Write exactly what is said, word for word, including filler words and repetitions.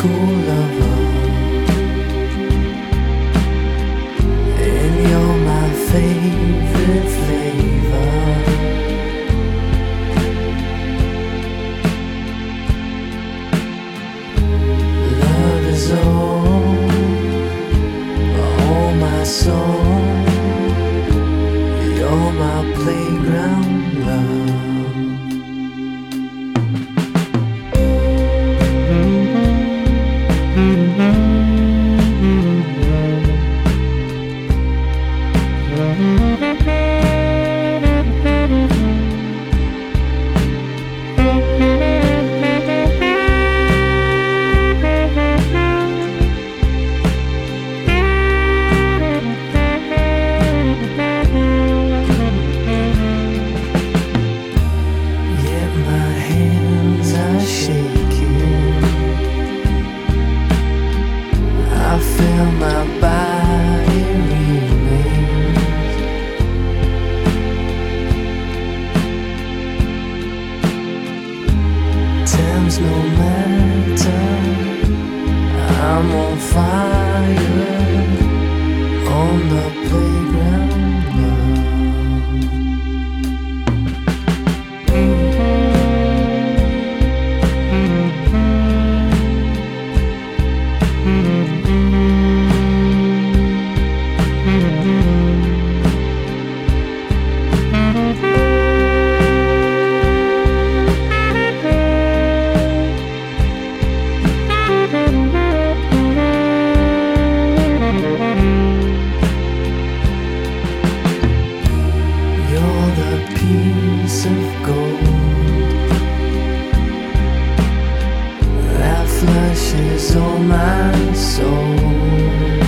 school lover, and you're my favorite flavor. Love is all, all my soul. You're my playground love. I feel my body remains. Time's no matter, I'm on fire on the playground love. Piece of gold that flushes all my soul.